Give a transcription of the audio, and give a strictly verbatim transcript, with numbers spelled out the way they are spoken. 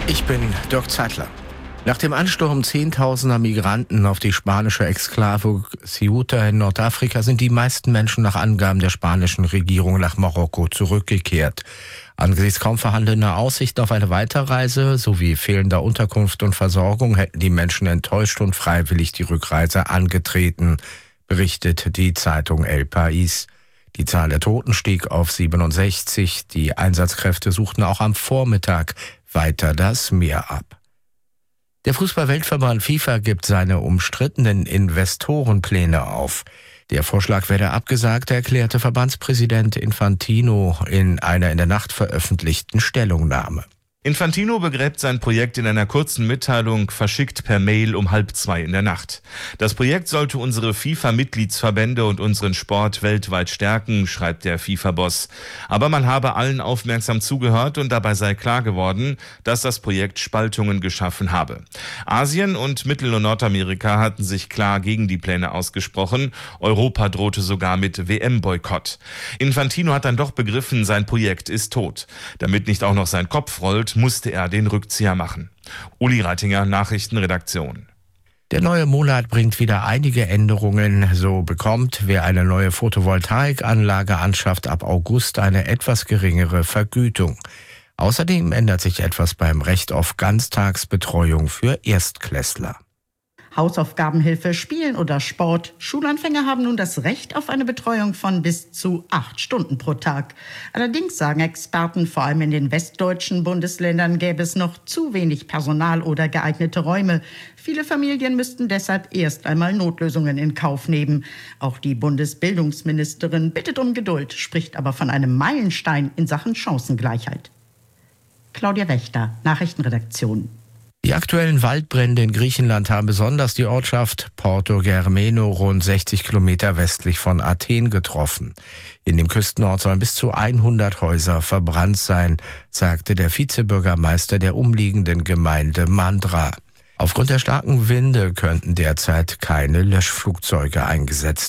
Ich bin Dirk Zeitler. Nach dem Ansturm zehntausender Migranten auf die spanische Exklave Ceuta in Nordafrika sind die meisten Menschen nach Angaben der spanischen Regierung nach Marokko zurückgekehrt. Angesichts kaum vorhandener Aussichten auf eine Weiterreise sowie fehlender Unterkunft und Versorgung hätten die Menschen enttäuscht und freiwillig die Rückreise angetreten, berichtet die Zeitung El País. Die Zahl der Toten stieg auf siebenundsechzig. Die Einsatzkräfte suchten auch am Vormittag weiter das Meer ab. Der Fußball-Weltverband FIFA gibt seine umstrittenen Investorenpläne auf. Der Vorschlag werde abgesagt, erklärte Verbandspräsident Infantino in einer in der Nacht veröffentlichten Stellungnahme. Infantino begräbt sein Projekt in einer kurzen Mitteilung, verschickt per Mail um halb zwei in der Nacht. Das Projekt sollte unsere FIFA-Mitgliedsverbände und unseren Sport weltweit stärken, schreibt der FIFA-Boss. Aber man habe allen aufmerksam zugehört und dabei sei klar geworden, dass das Projekt Spaltungen geschaffen habe. Asien und Mittel- und Nordamerika hatten sich klar gegen die Pläne ausgesprochen. Europa drohte sogar mit W M-Boykott. Infantino hat dann doch begriffen, sein Projekt ist tot. Damit nicht auch noch sein Kopf rollt, musste er den Rückzieher machen. Uli Reitinger, Nachrichtenredaktion. Der neue Monat bringt wieder einige Änderungen. So bekommt, wer eine neue Photovoltaikanlage anschafft, ab August eine etwas geringere Vergütung. Außerdem ändert sich etwas beim Recht auf Ganztagsbetreuung für Erstklässler. Hausaufgabenhilfe, Spielen oder Sport. Schulanfänger haben nun das Recht auf eine Betreuung von bis zu acht Stunden pro Tag. Allerdings sagen Experten, vor allem in den westdeutschen Bundesländern gäbe es noch zu wenig Personal oder geeignete Räume. Viele Familien müssten deshalb erst einmal Notlösungen in Kauf nehmen. Auch die Bundesbildungsministerin bittet um Geduld, spricht aber von einem Meilenstein in Sachen Chancengleichheit. Claudia Wächter, Nachrichtenredaktion. Die aktuellen Waldbrände in Griechenland haben besonders die Ortschaft Porto Germeno rund sechzig Kilometer westlich von Athen getroffen. In dem Küstenort sollen bis zu hundert Häuser verbrannt sein, sagte der Vizebürgermeister der umliegenden Gemeinde Mandra. Aufgrund der starken Winde könnten derzeit keine Löschflugzeuge eingesetzt